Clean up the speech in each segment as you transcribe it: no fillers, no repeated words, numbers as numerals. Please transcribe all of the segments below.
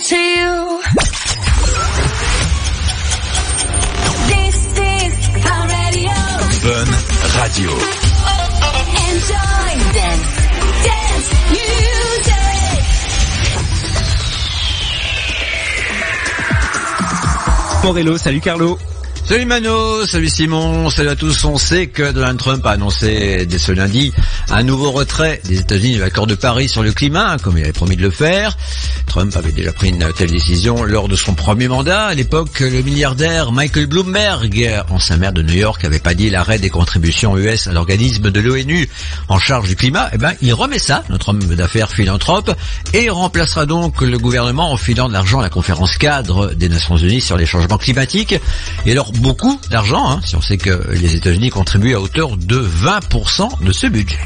to you. This is our radio. Fun Radio. Enjoy dance music. Morello, salut Carlo. Salut Mano, salut Simon, salut à tous. On sait que Donald Trump a annoncé dès ce lundi un nouveau retrait des États-Unis de l'accord de Paris sur le climat, comme il avait promis de le faire. Trump avait déjà pris une telle décision lors de son premier mandat. À l'époque, le milliardaire Michael Bloomberg, ancien maire de New York, avait pas dit l'arrêt des contributions US à l'organisme de l'ONU en charge du climat. Eh ben, il remet ça, notre homme d'affaires philanthrope, et remplacera donc le gouvernement en filant de l'argent à la conférence cadre des Nations Unies sur les changements climatiques. Et alors, beaucoup d'argent, si on sait que les États-Unis contribuent à hauteur de 20% de ce budget.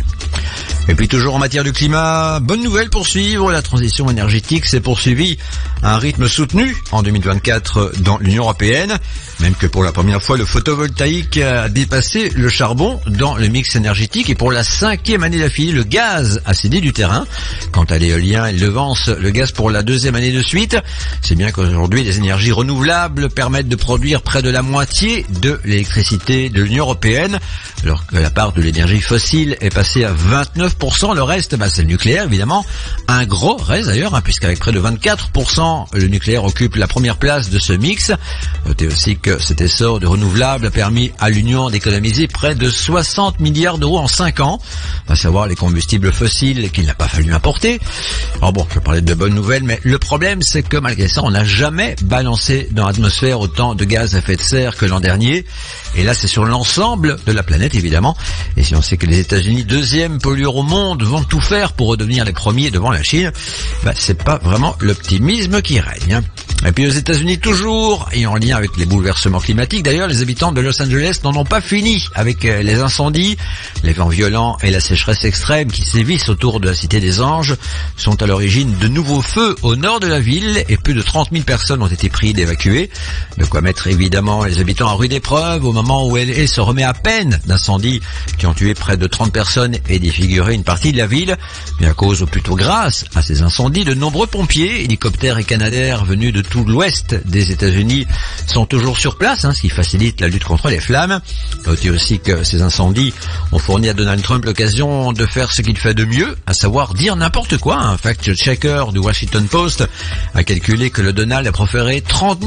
Et puis toujours en matière de climat, bonne nouvelle pour suivre, la transition énergétique s'est poursuivie à un rythme soutenu en 2024 dans l'Union européenne, même que pour la première fois le photovoltaïque a dépassé le charbon dans le mix énergétique, et pour la 5e année d'affilée, le gaz a cédé du terrain. Quant à l'éolien, il devance le gaz pour la 2e année de suite. C'est bien qu'aujourd'hui les énergies renouvelables permettent de produire près de la moitié de l'électricité de l'Union européenne, alors que la part de l'énergie fossile est passée à 29%. Le reste, c'est le nucléaire évidemment, un gros reste d'ailleurs, puisqu'avec près de 24%, le nucléaire occupe la première place de ce mix. Notez aussi que cet essor de renouvelables a permis à l'Union d'économiser près de 60 milliards d'euros en 5 ans, à savoir les combustibles fossiles qu'il n'a pas fallu importer. Alors bon, je parlais de bonnes nouvelles, mais le problème c'est que malgré ça, on n'a jamais balancé dans l'atmosphère autant de gaz à effet de serre que l'an dernier. Et là, c'est sur l'ensemble de la planète, évidemment. Et si on sait que les États-Unis, 2e pollueur au monde, vont tout faire pour redevenir les premiers devant la Chine, c'est pas vraiment l'optimisme qui règne. Et puis aux États-Unis toujours, et en lien avec les bouleversements climatiques, d'ailleurs, les habitants de Los Angeles n'en ont pas fini avec les incendies. Les vents violents et la sécheresse extrême qui sévissent autour de la Cité des Anges sont à l'origine de nouveaux feux au nord de la ville, et plus de 30 000 personnes ont été prises d'évacuer. De quoi mettre évidemment les habitants à rude épreuve au moment où LA se remet à peine d'incendies qui ont tué près de 30 personnes et défiguré une partie de la ville. Mais à cause, ou plutôt grâce à ces incendies, de nombreux pompiers, hélicoptères et canadaires venus de tout l'ouest des États-Unis sont toujours sur place, ce qui facilite la lutte contre les flammes. Notez aussi que ces incendies ont fourni à Donald Trump l'occasion de faire ce qu'il fait de mieux, à savoir dire n'importe quoi. Un fact-checker du Washington Post a calculé que le Donald a proféré 30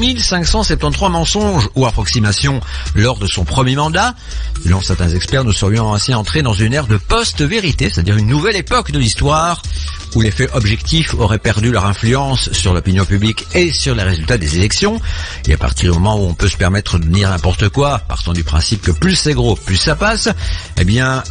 573 mensonges ou approximations lors de son premier mandat. Selon certains experts, nous serions ainsi entrés dans une ère de post-vérité, c'est-à-dire une nouvelle époque de l'histoire où les faits objectifs auraient perdu leur influence sur l'opinion publique et sur les résultats des élections. Et à partir du moment où on peut se permettre de dire n'importe quoi, partant du principe que plus c'est gros, plus ça passe, eh bien,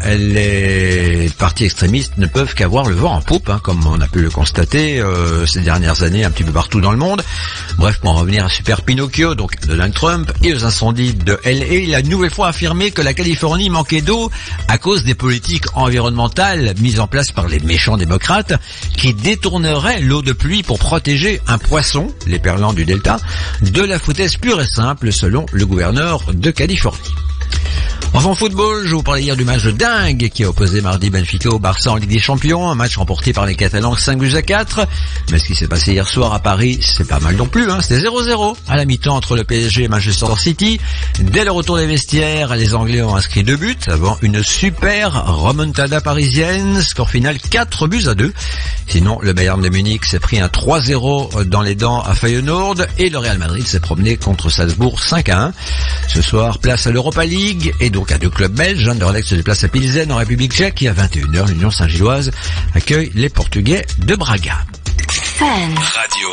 les partis extrémistes ne peuvent qu'avoir le vent en poupe, comme on a pu le constater ces dernières années un petit peu partout dans le monde. Bref, pour en revenir à Super Pinocchio, donc Donald Trump, et aux incendies de LA, il a une nouvelle fois affirmé que la Californie manquait d'eau à cause des politiques environnementales mises en place par les méchants démocrates, qui détournerait l'eau de pluie pour protéger un poisson, l'éperlan du delta, de la foutaise pure et simple, selon le gouverneur de Californie. Enfin, en football, je vous parlais hier du match de dingue qui a opposé mardi Benfica au Barça en Ligue des Champions, un match remporté par les Catalans 5-4. Mais ce qui s'est passé hier soir à Paris, c'est pas mal non plus, C'était 0-0 à la mi-temps entre le PSG et Manchester City. Dès le retour des vestiaires, les Anglais ont inscrit 2 buts avant une super remontada parisienne, score final 4-2. Sinon, le Bayern de Munich s'est pris un 3-0 dans les dents à Feyenoord et le Real Madrid s'est promené contre Salzbourg 5-1. Ce soir, place à l'Europa League et donc à 2 clubs belges. Anderlecht se déplace à Pilsen en République tchèque et à 21h, l'Union Saint-Gilloise accueille les Portugais de Braga. Fun Radio.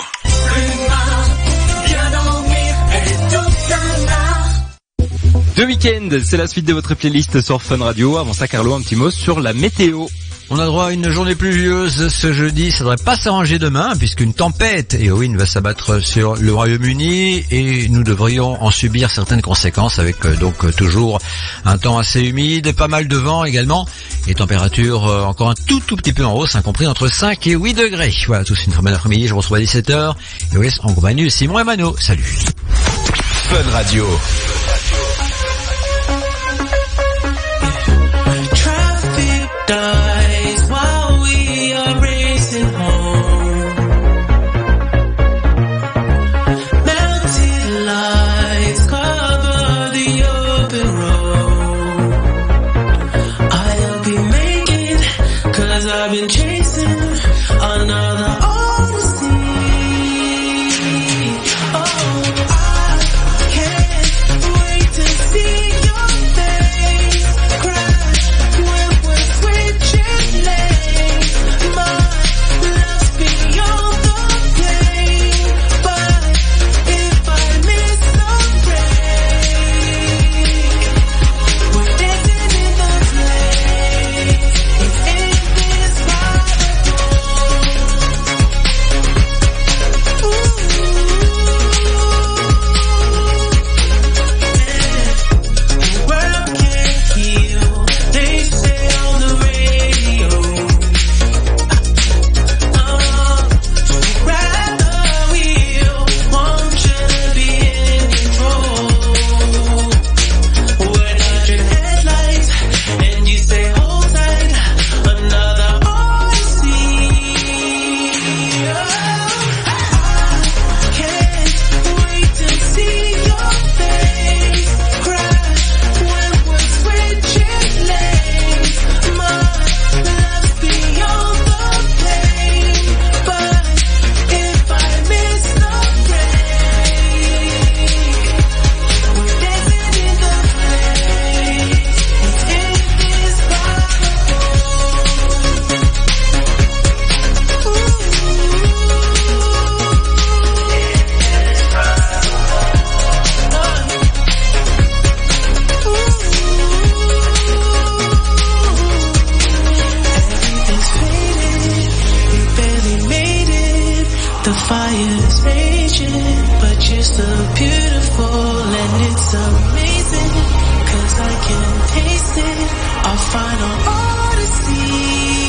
The Weeknd, c'est la suite de votre playlist sur Fun Radio. Avant ça, Carlo, un petit mot sur la météo. On a droit à une journée pluvieuse ce jeudi, ça devrait pas s'arranger demain puisqu'une tempête Eowyn va s'abattre sur le Royaume-Uni et nous devrions en subir certaines conséquences avec donc toujours un temps assez humide, pas mal de vent également et température encore un tout petit peu en hausse, compris entre 5 et 8 degrés. Voilà, tous une très bonne après-midi, je vous retrouve à 17h et vous laisse en compagnie de Simon et Mano. Salut. Fun Radio. The fire's raging, but you're so beautiful and it's amazing, 'cause I can taste it, our final odyssey.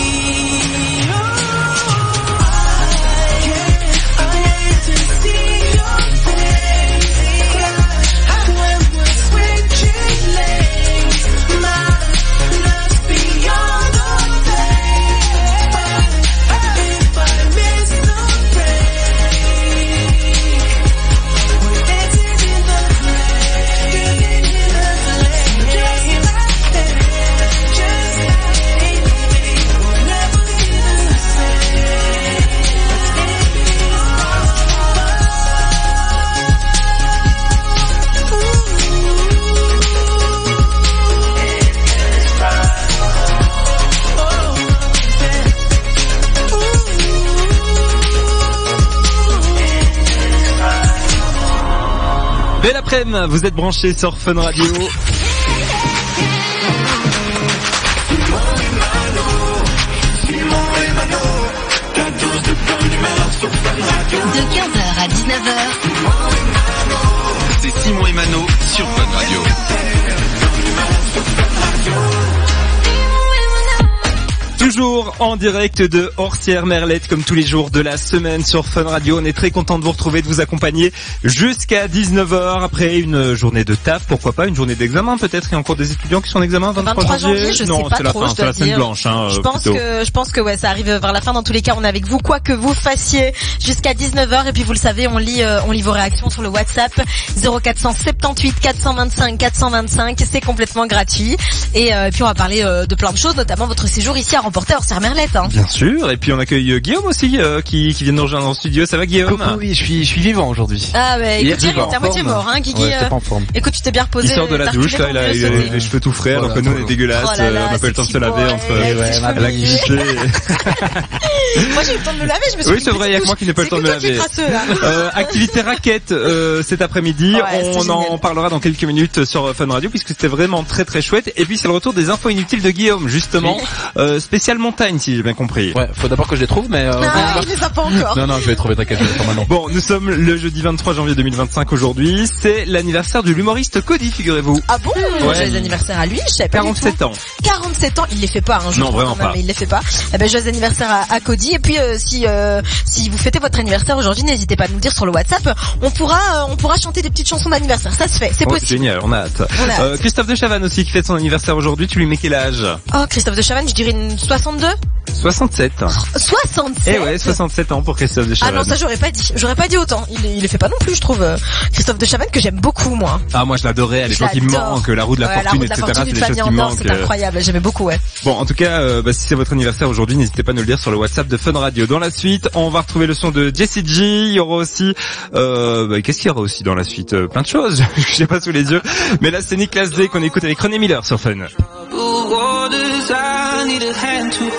I hate to see your face when we're switching lanes. My love's beyond a phase. If I miss the break, we're dancing in the flame. Just like that, just like we'll never be the same. Belle après-midi, vous êtes branchés sur Fun Radio. De 15h à 19h, C'est Simon et Mano sur Fun Radio. Toujours en direct de Orsières-Merlette, comme tous les jours de la semaine sur Fun Radio. On est très content de vous retrouver, de vous accompagner jusqu'à 19h après une journée de taf, pourquoi pas, une journée d'examen peut-être. Il y a encore des étudiants qui sont en examen 23 janvier. je Non, sais pas c'est la trop, fin, je c'est dois la semaine dire. blanche. Je pense que ouais, ça arrive vers la fin. Dans tous les cas, on est avec vous, quoi que vous fassiez, jusqu'à 19h. Et puis vous le savez, on lit vos réactions sur le WhatsApp 0478 425 425. C'est complètement gratuit. Et puis on va parler de plein de choses, notamment votre séjour ici à remporter à Orsières-Merlette. Hein. Bien sûr, et puis on accueille Guillaume aussi qui vient de nous rejoindre en studio. Ça va Guillaume? Coucou, oui, je suis vivant aujourd'hui. Ah ouais, écoute, Hier, t'es à moitié mort, hein, Guigui. Ouais, j'étais pas en forme. Écoute, tu t'es bien reposé. Il sort de la t'as douche, là, reculé il a ton vieux les cheveux tout frais, alors que nous on est dégueulasses, Oh là là, on n'a pas eu le temps de se sexy laver boy, entre avec les cheveux l'activité. Moi j'ai eu le temps de me laver, je me suis Oui, c'est vrai, il y a que moi qui n'ai pas le temps de me laver. Activité raquette cet après-midi, Ouais, on c'est en génial. parlera dans quelques minutes sur Fun Radio puisque c'était vraiment très très chouette. Et puis c'est le retour des infos inutiles de Guillaume, justement, spécial montagne si j'ai bien compris. Ouais, faut d'abord que je les trouve, mais Ah, il les a pas encore. non, je vais les trouver, t'inquiète, je vais les faire maintenant. Bon, nous sommes le jeudi 23 janvier 2025 aujourd'hui, c'est l'anniversaire de l'humoriste Cody, figurez-vous. Ah bon? Ouais. Joyeux anniversaire à lui, je savais pas du tout. 47 ans. 47 ans, il les fait pas, hein, je Non, crois, vraiment quand même, pas. mais il les fait pas. Eh ben, joyeux anniversaire à Cody. Et puis, si vous fêtez votre anniversaire aujourd'hui, n'hésitez pas à nous le dire sur le WhatsApp. On pourra chanter des petites chansons d'anniversaire. Ça se fait, c'est Oh, possible. génial, on a hâte. On a hâte. Christophe de Chavannes aussi qui fête son anniversaire aujourd'hui, tu lui mets quel âge? Oh, Christophe de Chavannes, je dirais une 62? 67. 67? Eh ouais, 67 ans pour Christophe de Ah Chavannes. non, ça j'aurais pas dit. J'aurais pas dit autant. Il les fait pas non plus, je trouve. Christophe de Chavannes que j'aime beaucoup, moi. Ah, moi je l'adorais à l'époque, il me J'adore. manque, la roue de la Ouais, fortune, la roue de la etc. fortune C'est du des choses Fabien qui me Andor, manquent. c'est incroyable. J'aimais beaucoup, ouais. Bon, en tout cas, si c'est votre anniversaire aujourd'hui, n'hésitez pas à nous le dire sur le WhatsApp de Fun Radio. Dans la suite, on va retrouver le son de Jessie G. Il y aura aussi, qu'est-ce qu'il y aura aussi dans la suite? Plein de choses. Je sais pas sous les yeux. Mais là, c'est Nicolas D qu'on écoute avec René Miller sur Fun. Waters, I need a hand to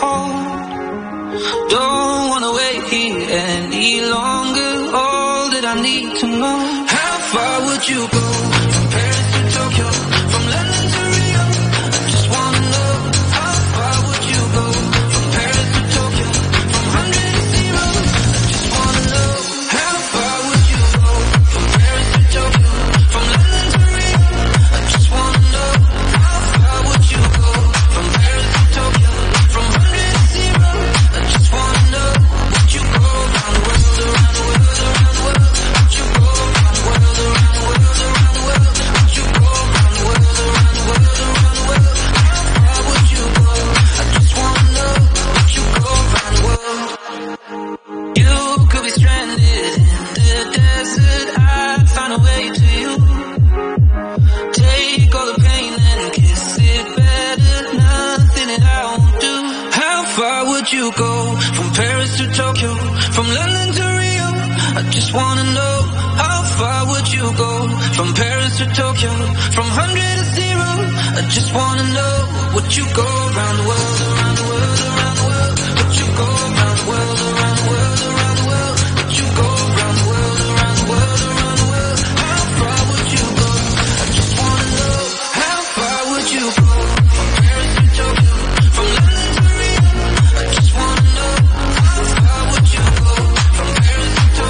hold. Don't wanna wait here any longer. All that I need to know. How far would you go? From Paris to Tokyo, from London to Rio. I just wanna know. How far would you go? From Paris to Tokyo, from 100 to 0. I just wanna know. How far would you go? From Paris to Tokyo, from London to Rio. I just wanna know. How far would you go? From Paris to Tokyo, from 100 to 0. I just wanna know. Would you go around the world, around the world, around the world? Would you go around the world, around the world, around the world? Would you go around the world, around the world, around the world? How far would you go? I just wanna know. Would you go around the world? You could be stranded in the desert. I'd find a way to you. Take all the pain and kiss it better. Nothing that I won't do. How far would you go? From Paris to Tokyo, from London to Rio. I just wanna know. How far would you go? From Paris to Tokyo, from 100 to 0. I just wanna know. Would you go around the world, around the world, around the world? Would you go around the world, around the world, around the world? Would you go around the world, around the world, around the world? How far would you go? I just wanna know. How far would you go? From Paris to Tokyo, from London to Rio. I just wanna know. How far would you go? From Paris to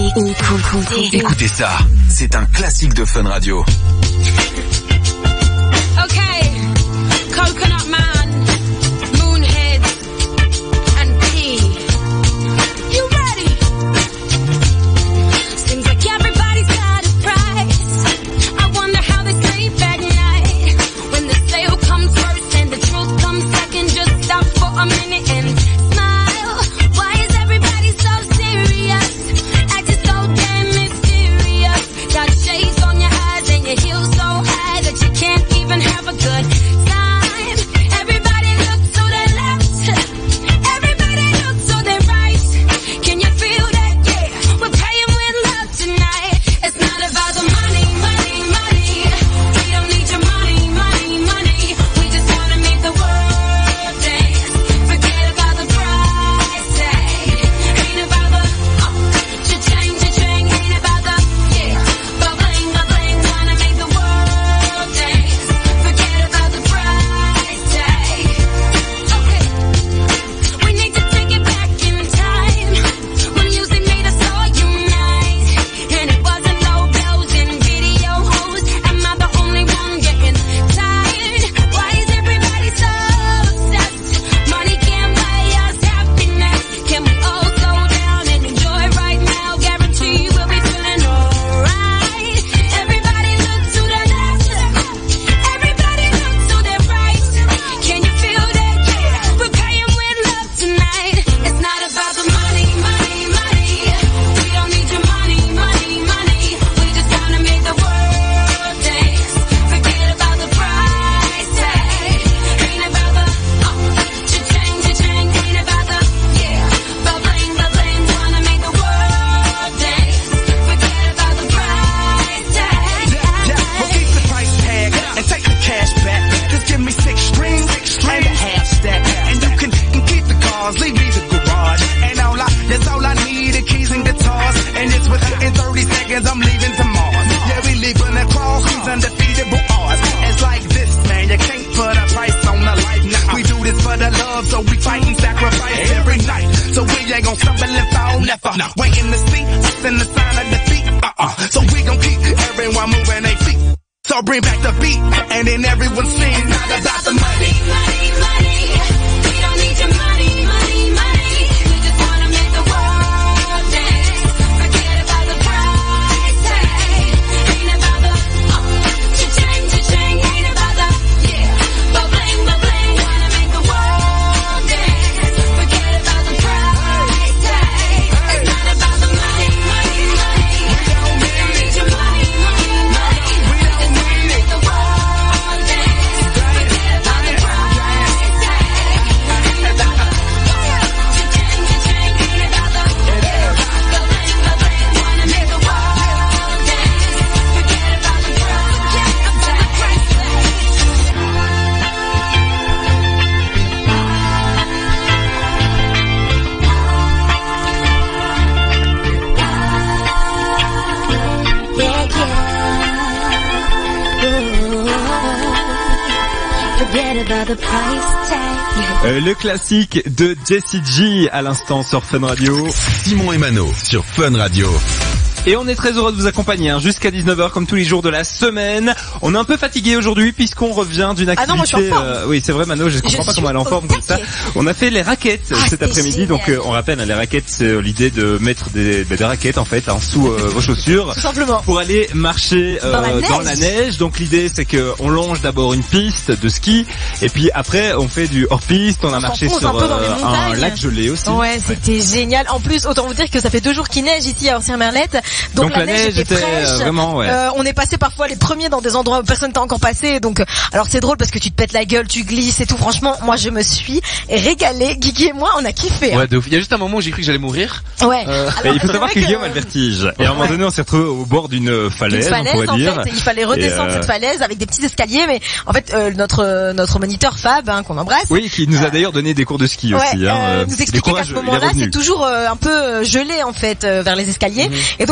Écoutez ça, c'est un classique de Fun Radio. Okay, Coconut Man, Moonhead, and P. You ready? Seems like everybody's got a price. I wonder how they sleep at night. When the sale comes first and the truth comes second, just stop for a minute and smile. Why is everybody so serious? Acting so damn mysterious. Got shades on your eyes and your heels so high that you can't even have a good time. Everybody look to the left. Everybody look to the right. Can you feel that? Yeah, we're paying with love tonight. It's not about the money, money, money. We don't need your money, money, money. We just wanna make the world dance. Forget about the price tag. Ain't about the cha-ching, cha-ching. Ain't about the ba-bling, ba-bling. Wanna make the world dance. Forget about the price tag. Okay, we need to take it back in time when music made us all unite, and it wasn't no bells and video hoes. Am I the only one getting tired? Why is everybody so obsessed? Money can't buy us happiness. Can we all slow down and enjoy right now? Guarantee we'll be feeling alright. Everybody look to the left. Everybody look to the right. Can you feel that? Yeah, we're paying with love tonight. It's not about the money, money, money. We don't need your money, money, money. We just wanna make the world dance. Forget about the price tag. Ain't about the cha-ching, cha-ching. Ain't about the ba-bling, ba-bling. Wanna make the world dance. Forget about the price tag. We'll keep the price tag and take the cash back. Just give me 6 strings and a half stack. And you can keep the cars, leave me the garage. And that's all I need, the keys and guitars. And it's within 30 seconds, I'm leaving to Mars. Yeah, we leaving across these undefeatable odds. It's like this, man, you can't put a price on the life. Nah, we do this for the love, so we fight and sacrifice every night. So we ain't gon' stumble and fall, never. Waiting to see us in the sign of defeat. So we gon' keep everyone moving their feet. So bring back the beat, and then everyone sing. Not about the money. Money, money. We don't need your money, money, money. We just wanna make the world dance. Forget about the price tag. Ain't about the cha-ching, cha-ching. Ain't about the ba-bling, ba-bling. Wanna make the world dance. Forget about the price tag. It's not about the money, money, money. We don't need your money, money, money. We just wanna make the world dance. Forget about the price tag. Ain't about the cha-ching, cha-ching. Ain't about the ba-bling, ba-bling. Wanna make the world dance. Forget about the price tag. Forget about the price tag. Le classique de Jessie J à l'instant sur Fun Radio. Simon et Mano sur Fun Radio. Et on est très heureux de vous accompagner jusqu'à 19h comme tous les jours de la semaine. On est un peu fatigué aujourd'hui puisqu'on revient d'une activité. Ah non, moi je suis en forme. Oui, c'est vrai Mano, je comprends pas comment elle est en forme comme ça. On a fait les raquettes cet après-midi, donc on rappelle les raquettes, c'est l'idée de mettre des raquettes en fait sous vos chaussures. Tout simplement. Pour aller marcher dans la neige. Donc l'idée c'est que on longe d'abord une piste de ski et puis après on fait du hors-piste, on a marché sur un lac gelé aussi. Ouais, c'était génial. En plus, autant vous dire que ça fait 2 jours qu'il neige ici à Orsières-Merlette. Donc la neige était fraîche. Vraiment, ouais. On est passé parfois les premiers dans des endroits où personne t'a encore passé. Donc, alors c'est drôle parce que tu te pètes la gueule, tu glisses et tout. Franchement, moi je me suis régalée. Guigui et moi, on a kiffé. Ouais, de ouf. Il y a juste un moment où j'ai cru que j'allais mourir. Ouais. Alors, il faut savoir que Guillaume a le vertige. Et à un moment donné, on s'est retrouvé au bord d'une falaise, on pourrait en dire. fait, il fallait redescendre cette falaise avec des petits escaliers. Mais en fait, notre moniteur Fab, qu'on embrasse. Oui, qui nous a d'ailleurs donné des cours de ski aussi. Nous expliquait qu'à ce moment-là, c'est toujours un peu gelé en fait vers les escaliers. Et donc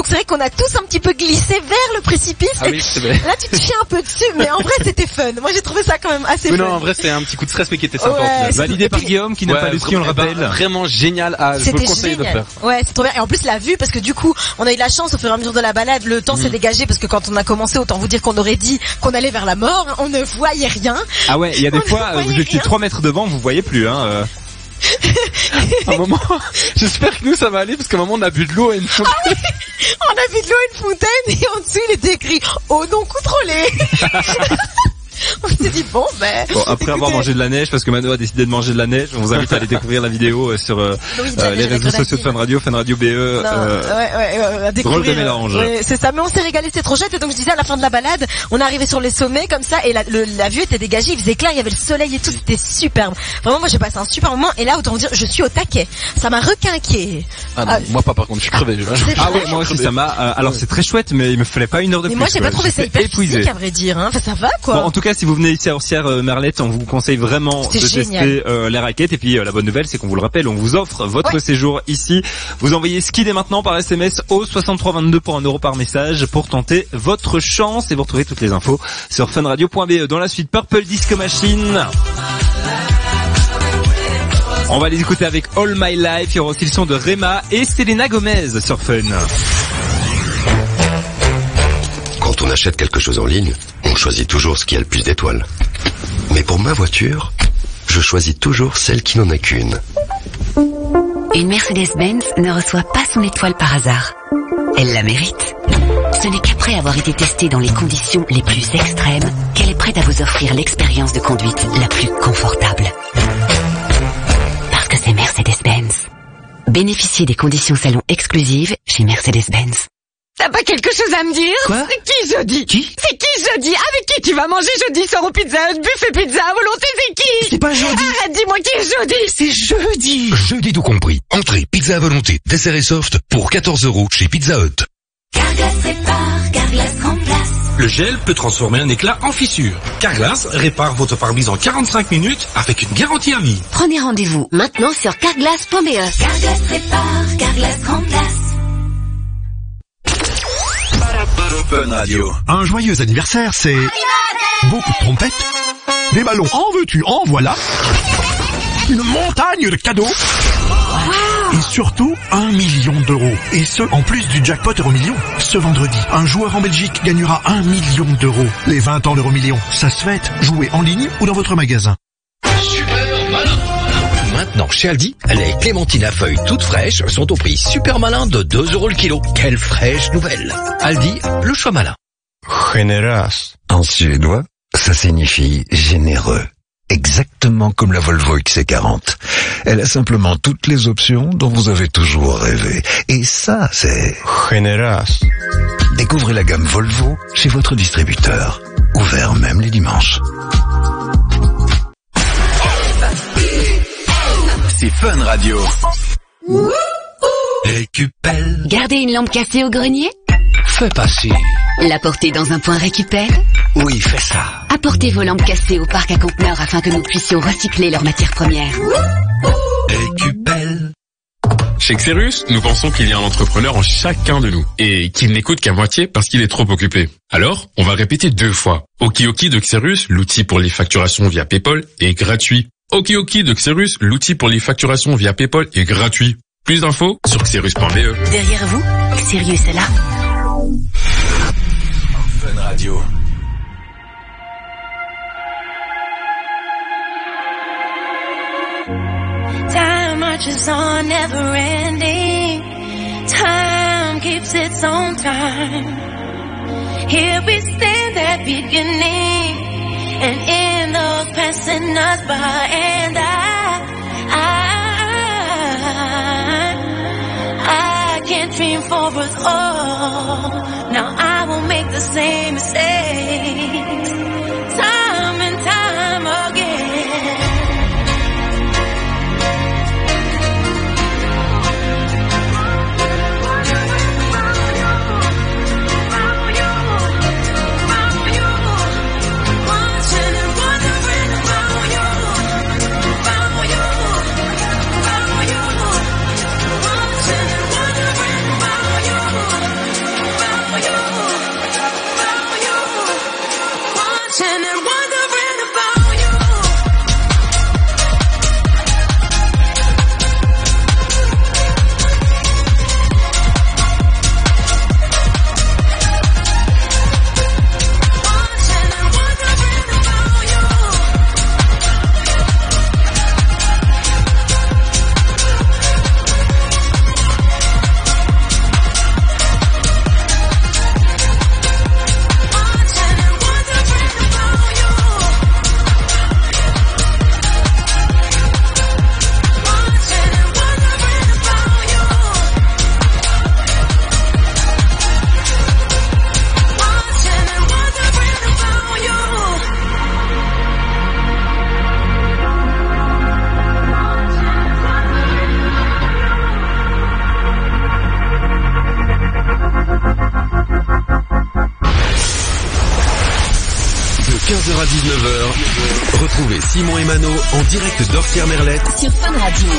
c'est vrai qu'on a tous un petit peu glissé vers le précipice. Ah oui, c'est vrai. Là, tu te chies un peu dessus, mais en vrai, c'était fun. Moi, j'ai trouvé ça quand même assez Mais fun. non, en vrai, c'est un petit coup de stress, mais qui était sympa. Ouais, au final. Validé par Guillaume qui n'a Ouais, pas le ski, on le rappelle. Vraiment génial. Je vous C'était le conseille de génial. faire. Ouais, c'est trop bien. Et en plus, la vue, parce que du coup, on a eu de la chance au fur et à mesure de la balade, le temps s'est dégagé parce que quand on a commencé, autant vous dire qu'on aurait dit qu'on allait vers la mort, hein, on ne voyait rien. Ah ouais, il y a des On fois, ne voyait vous étiez rien. 3 mètres devant, vous voyez plus, hein. À un moment, j'espère que nous ça va aller parce qu'à un moment on a bu de l'eau et une fontaine. On a vu de l'eau et une fontaine et en dessous il était écrit eau non contrôlée. On s'est dit bon ben. Bon, après avoir écoutez, mangé de la neige, parce que Mano a décidé de manger de la neige, on vous invite à aller découvrir la vidéo sur oui, déjà, les réseaux sociaux de Fun Radio BE. à découvrir. Drôle de mélange. Ouais, c'est ça, mais on s'est régalé, c'était trop chouette. Et donc je disais à la fin de la balade, on est arrivé sur les sommets comme ça et la vue était dégagée, il faisait clair, il y avait le soleil et tout, c'était superbe. Vraiment, moi j'ai passé un super moment et là autant vous dire, je suis au taquet. Ça m'a requinqué. Ah non, moi pas par contre, je suis crevé. Ah ouais, moi aussi ça m'a. Alors c'est très chouette, mais il me fallait pas une heure de Mais plus. moi j'ai pas ouais. trouvé ça J'étais hyper épuisé. physique à vrai dire. Hein. Enfin, ça va quoi. Bon, en tout cas, si vous venez ici à Merlette, on vous conseille vraiment de C'était génial. tester les raquettes. Et puis la bonne nouvelle, c'est qu'on vous le rappelle, on vous offre votre séjour ici. Vous envoyez ski dès maintenant par SMS au 6322 pour 1 euro par message pour tenter votre chance. Et vous retrouvez toutes les infos sur funradio.be. Dans la suite, Purple Disco Machine. On va les écouter avec All My Life. Il y aura aussi le son de Rema et Selena Gomez sur Fun. Quand on achète quelque chose en ligne, on choisit toujours ce qui a le plus d'étoiles. Mais pour ma voiture, je choisis toujours celle qui n'en a qu'une. Une Mercedes-Benz ne reçoit pas son étoile par hasard. Elle la mérite. Ce n'est qu'après avoir été testée dans les conditions les plus extrêmes qu'elle est prête à vous offrir l'expérience de conduite la plus confortable. Parce que c'est Mercedes-Benz. Bénéficiez des conditions salon exclusives chez Mercedes-Benz. T'as pas quelque chose à me dire? Quoi? C'est qui jeudi? Qui? C'est qui jeudi? Avec qui tu vas manger jeudi? Sors au Pizza Hut, buffet pizza à volonté, c'est qui? C'est pas jeudi. Arrête, dis-moi qui est jeudi? C'est jeudi. Jeudi tout compris. Entrée, pizza à volonté, dessert et soft pour 14 € chez Pizza Hut. Carglass répare, Carglass remplace. Le gel peut transformer un éclat en fissure. Carglass répare votre pare-brise en 45 minutes avec une garantie à vie. Prenez rendez-vous maintenant sur carglass.be. Carglass répare, Carglass remplace. Fun Radio. Un joyeux anniversaire, c'est beaucoup de trompettes, des ballons. En veux-tu? En voilà. Une montagne de cadeaux. Et surtout, 1 million d'euros. Et ce, en plus du jackpot Euromillion. Ce vendredi, un joueur en Belgique gagnera 1 million d'euros. Les 20 ans d'Euromillion, ça se fête. Jouez en ligne ou dans votre magasin. Super malin. Maintenant, chez Aldi, les clémentines à feuilles toutes fraîches sont au prix super malin de 2 € le kilo. Quelle fraîche nouvelle. Aldi, le choix malin. Generös. En suédois, ça signifie généreux. Exactement comme la Volvo XC40. Elle a simplement toutes les options dont vous avez toujours rêvé. Et ça, c'est Generös. Découvrez la gamme Volvo chez votre distributeur. Ouvert même les dimanches. C'est Fun Radio. Récupère. Gardez une lampe cassée au grenier? Fais passer. La porter dans un point récupère? Oui, fais ça. Apportez vos lampes cassées au parc à conteneurs afin que nous puissions recycler leurs matières premières. Récupère. Chez Xerus, nous pensons qu'il y a un entrepreneur en chacun de nous et qu'il n'écoute qu'à moitié parce qu'il est trop occupé. Alors, on va répéter 2 fois. Okioki de Xerus, l'outil pour les facturations via PayPal, est gratuit. Okioki de Xerus, l'outil pour les facturations via PayPal est gratuit. Plus d'infos sur xerus.be. Derrière vous, Sirius est là. Fun Radio. Time marches on, never ending. Time keeps its own time. Here we stand at beginning, and in those passing us by, and I can't dream for us all. Now I won't make the same mistakes, time and time again. 15h à 19h, retrouvez Simon et Mano en direct d'Orsières-Merlette sur Fun Radio.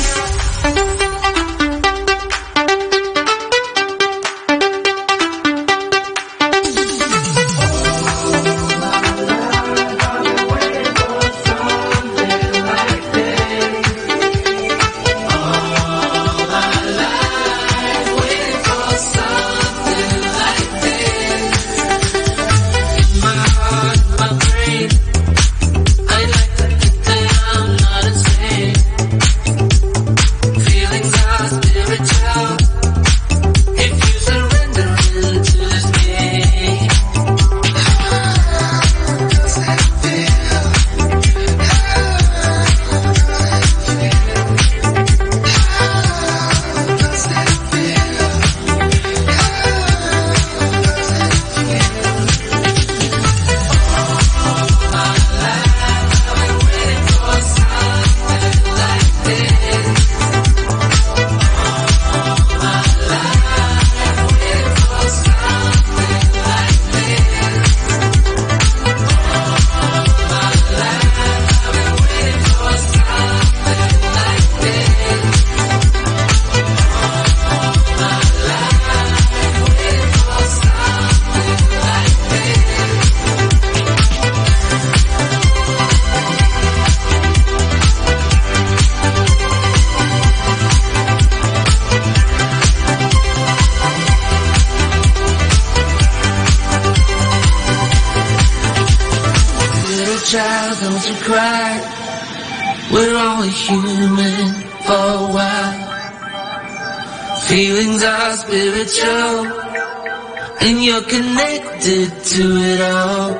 Feelings are spiritual, and you're connected to it all.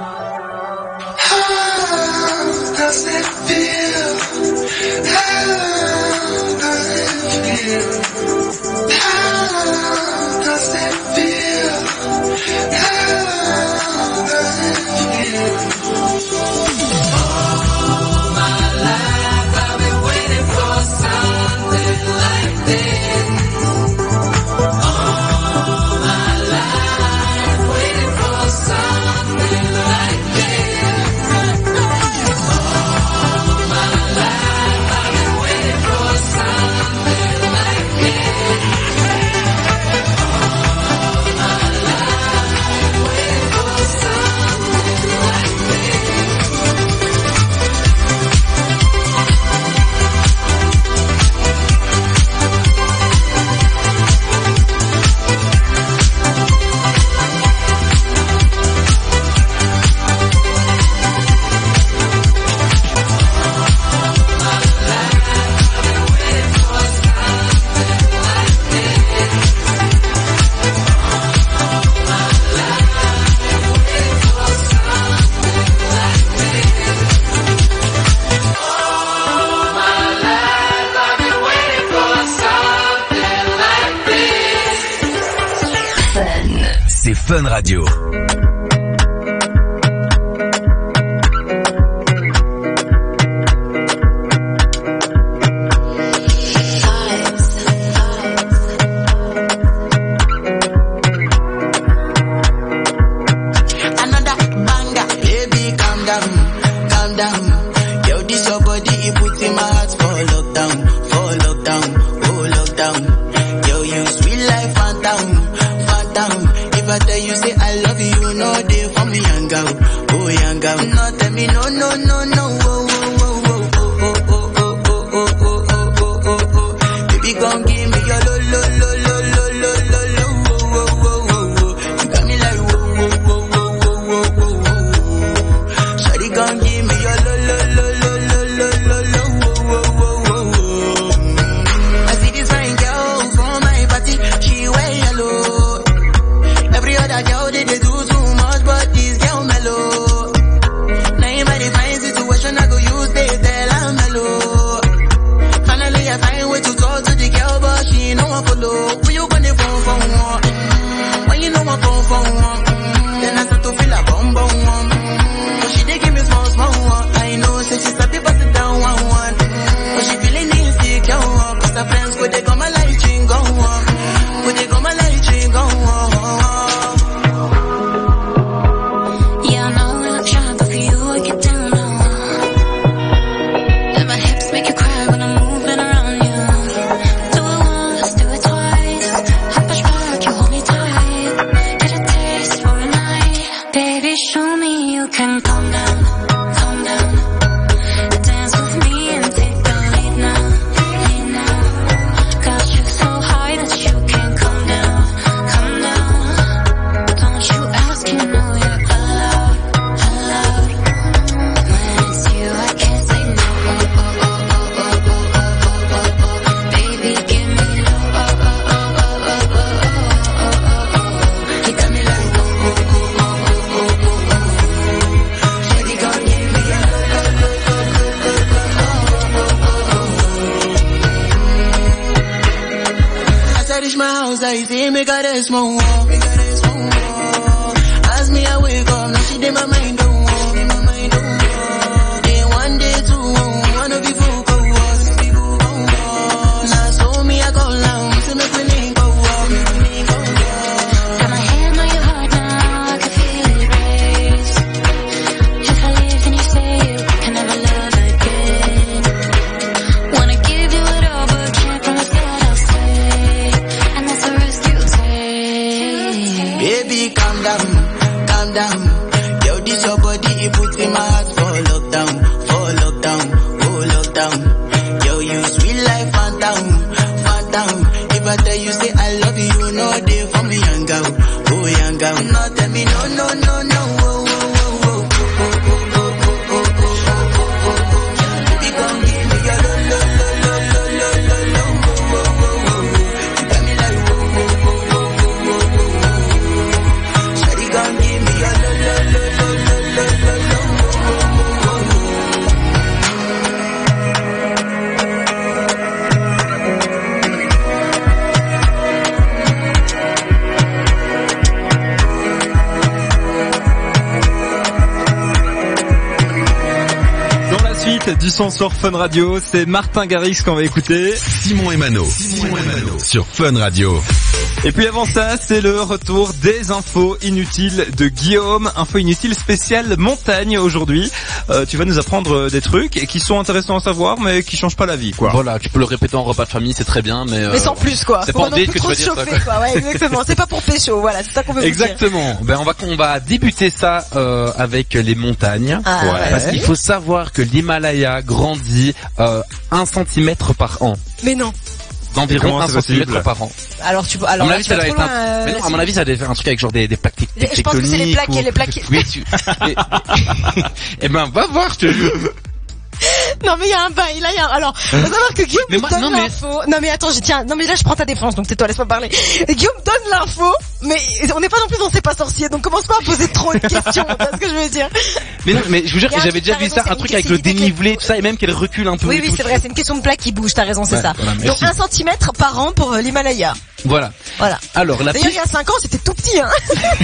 How does it feel? How does it feel? How does it feel? How does it feel? All my life I've been waiting for something like this. C'est Fun Radio. Yeah, I know I look shy, but for you I get reach my house, I see me got a small wall. As me I wake up, now she did my mind don't walk. Day one, day two, wanna be full go us. Now so me I go down, so make me link go walk. Got my hand on your heart now, I can feel it race. If I leave then you say you can never love again. Wanna give you it all but can't promise that I'll stay. And that's the risk you take. Baby, calm down, calm down. Yo, this your body, it puts in my heart for lockdown, oh lockdown. Yo, you sweet life, phantom, phantom. If I tell you say I love you, no day for me, young girl, oh young girl. No, tell me no, no, no, no, oh, oh, oh, oh, oh, oh, oh, oh, oh, oh. Baby, come give me your lo, lo, lo, lo, lo, lo, lo, lo, oh, oh, oh, oh. You got me like oh, oh, oh, oh, oh, oh, oh. Shawty, come give me your lo, lo, lo, lo, lo, lo, lo, lo, oh, oh, oh, oh. Dans la suite du son sur Fun Radio, c'est Martin Garrix qu'on va écouter. Simon et Mano. Sur Fun Radio. Et puis avant ça, c'est le retour des infos inutiles de Guillaume. Infos inutiles spéciales montagne aujourd'hui. Tu vas nous apprendre des trucs qui sont intéressants à savoir, mais qui changent pas la vie, quoi. Voilà, tu peux le répéter en repas de famille, c'est très bien, mais sans plus, quoi. c'est Faut pas en pas non date plus que tu trop vas se dire ça, chauffer, quoi. quoi. Ouais, exactement. C'est pas pour pécho, voilà, c'est ça qu'on veut vous dire. Exactement. Ben on va débuter ça avec les montagnes. Ah, ouais. Parce qu'il faut savoir que l'Himalaya grandit 1 cm par an. Mais non. D'environ Comment 1 c'est cm possible par an. Alors tu À mon là, avis, tu ça vas doit trop être loin, mais non, à mon avis, ça doit être un truc avec genre des plaques tectoniques. Je pense que c'est les plaques et les plaques. Oui, eh ben, va voir, je te jure. Non mais il y a un bail, là il y a alors, faut savoir que Guillaume Mais moi, donne non, mais- l'info. Non mais attends, non mais là je prends ta défense, donc tais-toi, laisse-moi parler. Guillaume donne l'info, mais on n'est pas non plus dans C'est pas sorcier, donc commence pas à poser trop de questions, tu vois ce que je veux dire. Mais non, mais je vous jure Il y a que un j'avais truc, déjà t'as vu ça, raison, un c'est truc une avec le question qui dénivelé, tout ça, et même qu'elle recule un peu. Oui et oui tout. c'est vrai, c'est une question de plaque qui bouge, t'as raison, c'est Ouais, ça. voilà, Donc merci. 1 cm par an pour l'Himalaya. Voilà. Voilà. Alors, la D'ailleurs il piste, y a 5 ans c'était tout petit hein.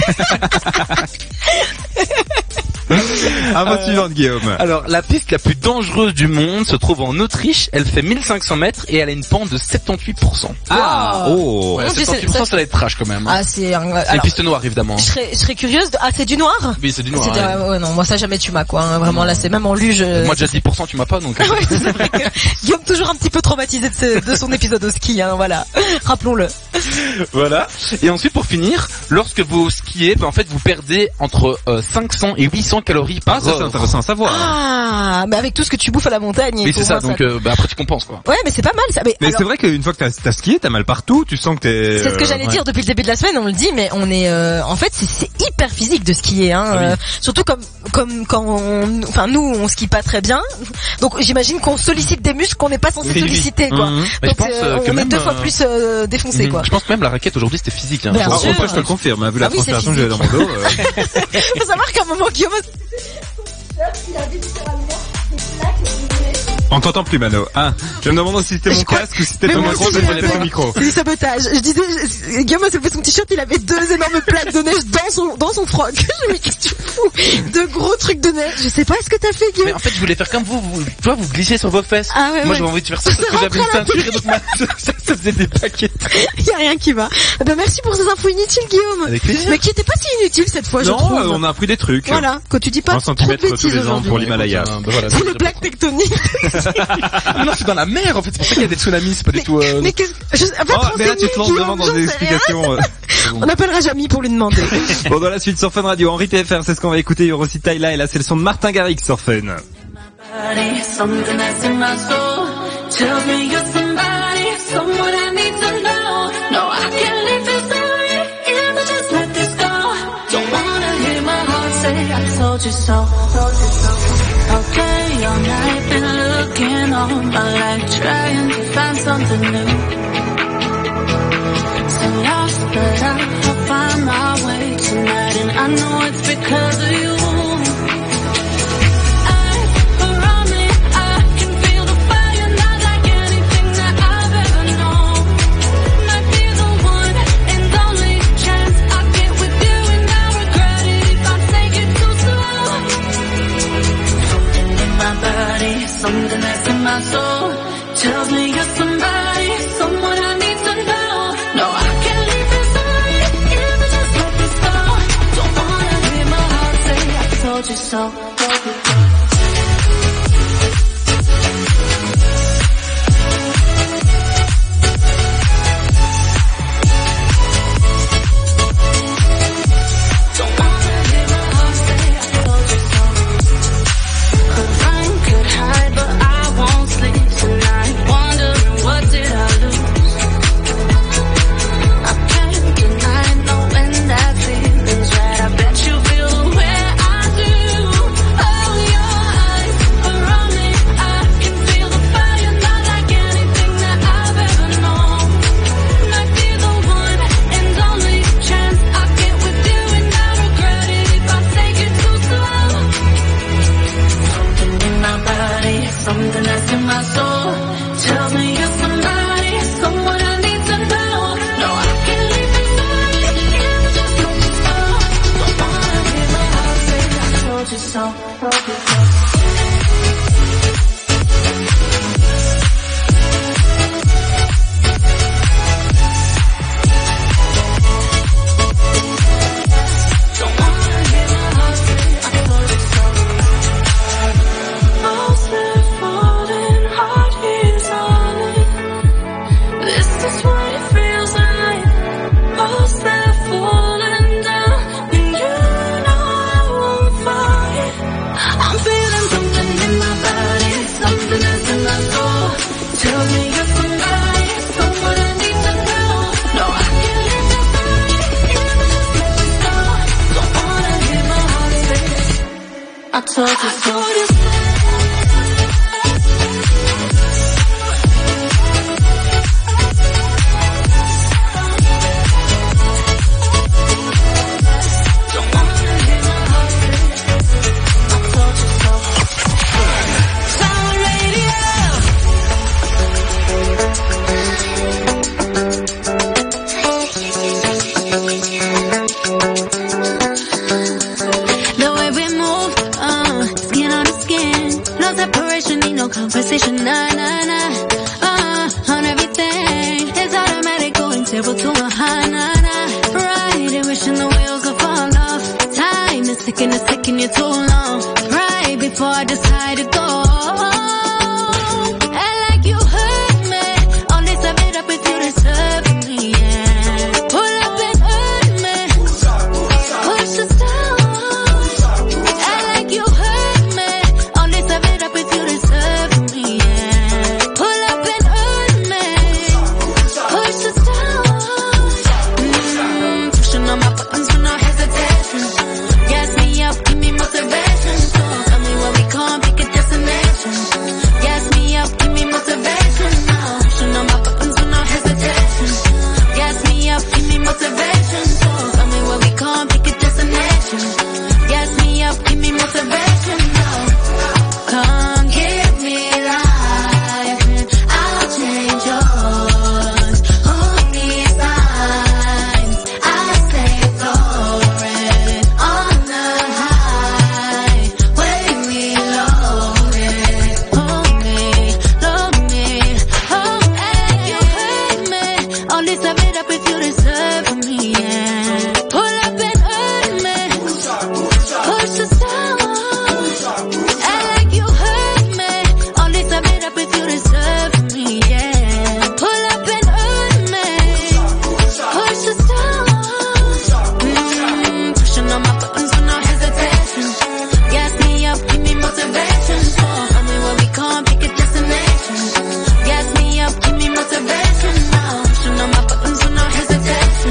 Info suivante, Guillaume. alors, la piste la plus dangereuse du monde se trouve en Autriche, elle fait 1500 mètres et elle a une pente de 78%. Ah, oh. Ouais, Mon Dieu, 78%, ça va être trash quand même. Ah c'est C'est une alors, piste noire, évidemment. je serais curieuse de... Ah c'est du noir. Oui, c'est du noir. C'était- ouais. ouais, non, moi ça jamais tu m'as quoi, hein. Vraiment là c'est même en luge. Moi, déjà 10%, tu m'as pas, donc. Ouais, c'est vrai que Guillaume toujours un petit peu traumatisé de son épisode au ski, hein, voilà. Rappelons-le. Voilà. Et ensuite, pour finir, lorsque vous skiez, ben, en fait, vous perdez entre 500 et 800 calories par Ah, ça c'est heure. intéressant à savoir. Ah, mais avec tout ce que tu bouffes à la montagne. Oui, il c'est faut ça. voir Donc, après, tu compenses, quoi. Ouais, mais c'est pas mal ça. Mais Mais alors, c'est vrai qu'une fois que t'as skié, t'as mal partout, tu sens que t'es... c'est ce que j'allais ouais. dire depuis le début de la semaine, on le dit, mais on est, en fait, c'est hyper physique de skier, hein. Ah oui. Surtout comme quand enfin nous, on skie pas très bien, donc j'imagine qu'on sollicite des muscles qu'on n'est pas censé Oui, oui. solliciter, quoi. Mhm. Mais je Donc pense que on est même, 2 fois plus défoncé, quoi. Je pense que même la raquette aujourd'hui, c'était physique. Hein. Bien Ah, sûr. enfin, je te le confirme, hein, vu la Ah oui, c'est transpiration que j'avais dans mon dos. Faut savoir qu'à un moment Guillaume, On t'entend plus, Mano. Ah, je me demande si c'était mon casque ou si c'était Mais ton moi micro, aussi, mais j'ai c'était un ton peu- micro. c'est du sabotage. Je disais, Guillaume a soulevé son t-shirt, il avait 2 énormes plaques de neige dans son froc. Je me dis, qu'est-ce que tu fous? 2 gros trucs de neige. Je sais pas ce que t'as fait, Mais Guillaume. en fait, je voulais faire comme vous, tu vois, vous glissez sur vos fesses. Ah ouais, Moi, ouais. j'avais envie de faire ça parce que j'avais une ceinture et donc ça faisait des paquets. Il y a rien qui va. Ben, merci pour ces infos inutiles, Guillaume. Avec plaisir. Mais qui étaient pas si inutiles cette fois, je Non, trouve. on a appris des trucs. Voilà. Quand tu dis pas 1 trop de centimètre tous bêtises les ans aujourd'hui. pour l'Himalaya. Voilà, C'est les plaques tectoniques. Mais non, c'est dans la mer en fait, c'est pour ça qu'il y a des tsunamis, c'est pas du tout. Mais qu'est-ce que, Oh, mais là, tu te lances vraiment dans des explications. On appellera Jamy pour lui demander. Bon, dans la suite sur Fun Radio, Henri TFR, c'est ce qu'on va écouter. Il y aura aussi Tyla et là, c'est le son de Martin Garrix sur Fun. Something that's in my soul tells me you're somebody, someone I need to know. No, I can't leave this story if I just let this go. Don't wanna hear my heart say I told you so. Okay, all night been looking all my life trying to find something new. So lost, but I'll find my way tonight, and I know it's because of you. Feel the fire, not like anything that I've ever known. Might be the so. Something that's in my soul tells me you're somebody, someone I need to know. No, I can't leave this side, it's just not so. Don't wanna hear my heart say I told you so, told you so. I told you so. Conversation, nah, nah, nah, on everything. It's automatic, going table to a high, nah, nah. Right, wishing the wheels will fall off. Time is ticking, you're too long. Right before I decide to go. And like you hurt me, only sum it up if you deserve me, yeah. Pull up and hurt me, push us down. And like you hurt me, only sum it up if you deserve me. Gas me up, give me motivation now. Pushing on my buttons with no hesitation.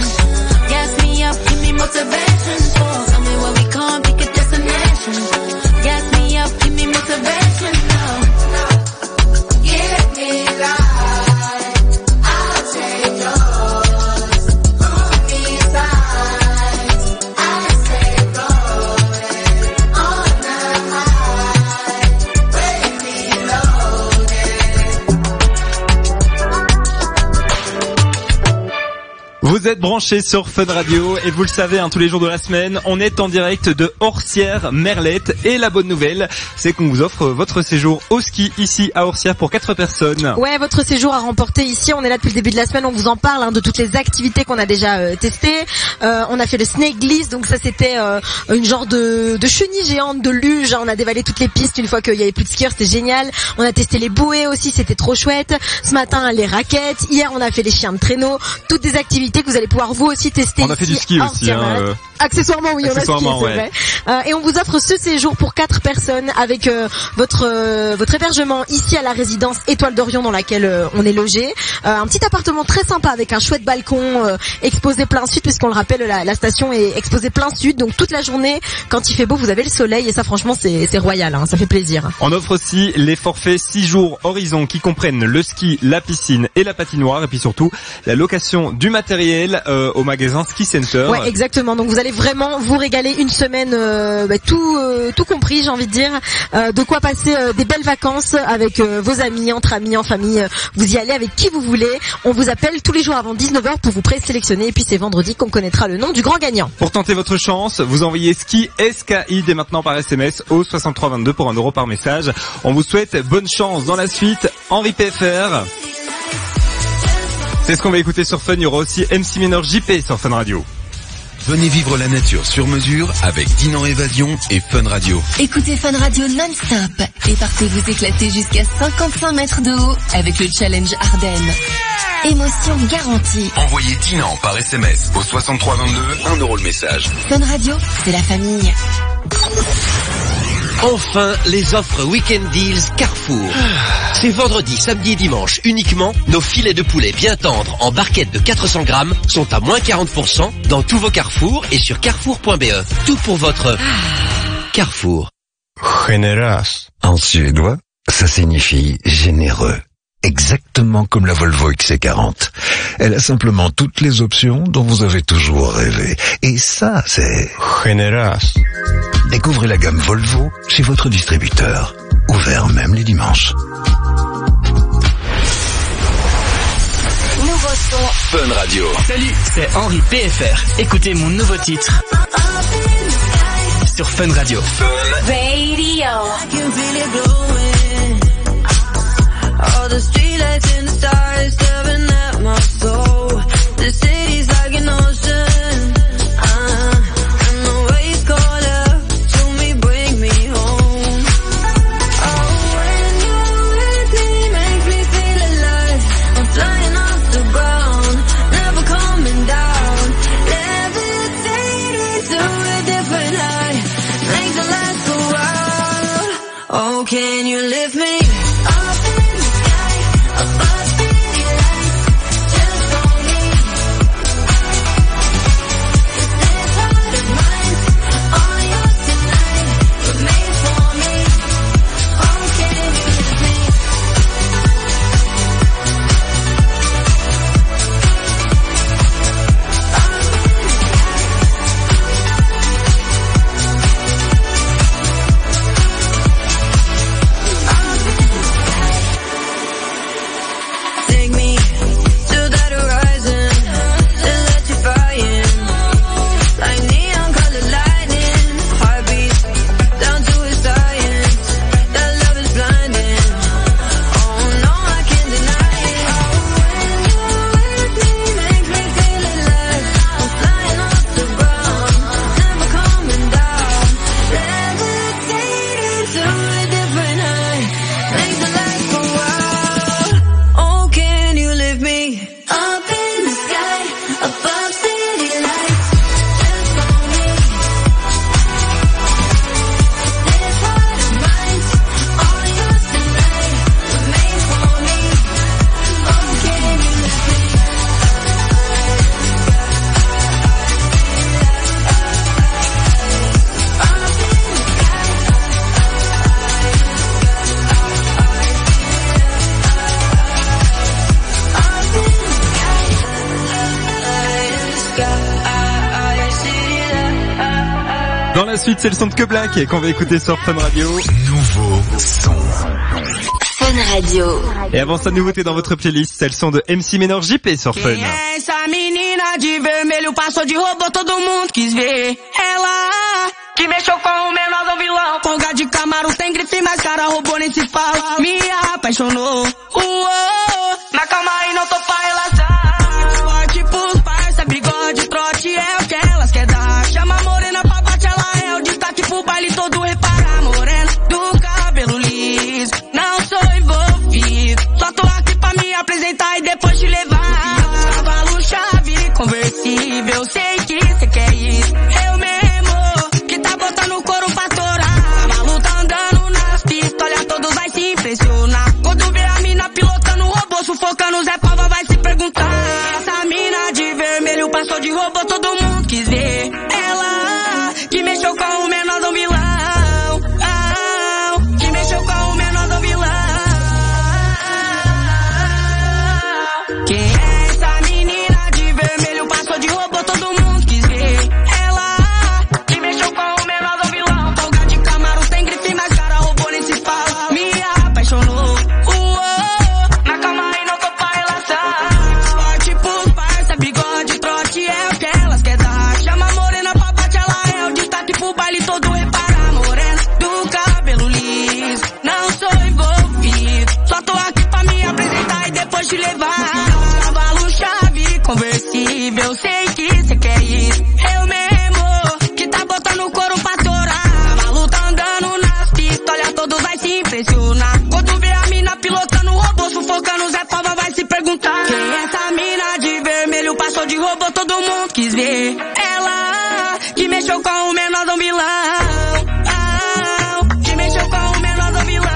Vous êtes branchés sur Fun Radio et vous le savez, tous les jours de la semaine, on est en direct de Orsières Merlette et la bonne nouvelle, c'est qu'on vous offre votre séjour au ski ici à Orsières pour 4 personnes. Ouais, votre séjour à remporter ici, on est là depuis le début de la semaine, on vous en parle de toutes les activités qu'on a déjà testées. On a fait le snake glisse, donc ça c'était une genre de chenille géante, de luge, on a dévalé toutes les pistes une fois qu'il y avait plus de skieurs, c'était génial. On a testé les bouées aussi, c'était trop chouette. Ce matin, les raquettes, hier on a fait les chiens de traîneau, toutes des activités que vous allez pouvoir vous aussi tester. On a fait du ski aussi. Accessoirement, oui, on a skié, c'est vrai. Et on vous offre ce séjour pour 4 personnes avec votre hébergement ici à la résidence Étoile d'Orion dans laquelle on est logé. Un petit appartement très sympa avec un chouette balcon exposé plein sud, puisqu'on le rappelle, la station est exposée plein sud. Donc toute la journée, quand il fait beau, vous avez le soleil et ça franchement c'est royal, ça fait plaisir. On offre aussi les forfaits 6 jours Horizon qui comprennent le ski, la piscine et la patinoire et puis surtout la location du matériel au magasin Ski Center. Ouais, exactement. Donc vous allez vraiment vous régaler une semaine tout compris, j'ai envie de dire, de quoi passer des belles vacances avec vos amis, entre amis, en famille. Vous y allez avec qui vous voulez. On vous appelle tous les jours avant 19h pour vous présélectionner et puis c'est vendredi qu'on connaîtra le nom du grand gagnant. Pour tenter votre chance, vous envoyez ski SKI dès maintenant par SMS au 6322 pour 1 € par message. On vous souhaite bonne chance. Dans la suite, Henri PFR. C'est ce qu'on va écouter sur Fun. Il y aura aussi MC Minor JP sur Fun Radio. Venez vivre la nature sur mesure avec Dinan Évasion et Fun Radio. Écoutez Fun Radio non-stop et partez vous éclater jusqu'à 55 mètres de haut avec le challenge Ardennes. Émotion garantie. Envoyez Dinan par SMS au 6322, 1 € le message. Fun Radio, c'est la famille. Enfin, les offres Weekend Deals Carrefour. C'est vendredi, samedi et dimanche uniquement. Nos filets de poulet bien tendres en barquette de 400 grammes sont à moins 40% dans tous vos Carrefour et sur carrefour.be. Tout pour votre Carrefour. Generas. En suédois, ça signifie généreux. Exactement comme la Volvo XC40. Elle a simplement toutes les options dont vous avez toujours rêvé. Et ça, c'est Generas. Découvrez la gamme Volvo chez votre distributeur. Ouvert même les dimanches. Nouveau son. Fun Radio. Salut, c'est Henri PFR. Écoutez mon nouveau titre sur Fun Radio. All the streetlights in the stars staring at my soul. The city's like an ocean. And the waves call up to me, bring me home. Oh, when you're with me, makes me feel alive. I'm flying off the ground, never coming down. Levitating to a different high, makes the lights go wild. Oh, can you lift me? Dans la suite, c'est le son de Que Black qu'on va écouter sur Fun Radio. Nouveau son. Fun Radio. Et avant sa nouveauté dans votre playlist, c'est le son de MC Minor JP sur Fun. Yes, I mean, mina de vermelho passou de robô, todo mundo quis ver. Ela que mexeu com o menor do vilão. Folga de Camaro tem grife, mas cara robô nem se fala. Me apaixonou. Mas calma aí, não tô pra relação. Forte pros parça, bigode, trote é o que elas quer dar. Chama a morena pra bate, ela é o destaque pro baile todo. Repara, morena do cabelo liso. Não sou envolvido, só tô aqui pra me apresentar e depois te levar. Cavalo, chave, conversível, sei que cê quer isso. Eu mesmo, que tá botando o couro pra torar. Cavalo tá andando nas pistas, olha todos vai se impressionar. Quando vê a mina pilotando o robô, sufocando Zé Pava vai se perguntar. Essa mina de vermelho passou de robô, todo mundo quis ver. Ela que mexeu com o menor do vilão. Que mexeu com o menor do vilão. Quem é essa menina de vermelho passou de robô, todo mundo quis ver. Ela que mexeu com o menor do vilão. Folga de Camaro tem grife, mas cara robô nem se fala. Me apaixonou. Mas calma aí, não tô pra relação. Forte pros parça, bigode, trote é o que elas quer dar. Chama a morena pra bate, ela é o destaque pro baile todo. Repara, morena do cabelo liso. Não sou envolvido, só tô aqui pra me apresentar e depois te levar. Cavalo, chave, conversível, sei que cê quer isso. Eu mesmo, que tá botando o couro pra torar. Cavalo tá andando nas pistas, olha todos vai se impressionar. Quando vê a mina pilotando o robô, sufocando Zé Pava vai se perguntar. Quem é essa mina de vermelho passou de robô, todo mundo quis ver. Ela que mexeu com o menor do vilão. Que mexeu com o menor do vilão.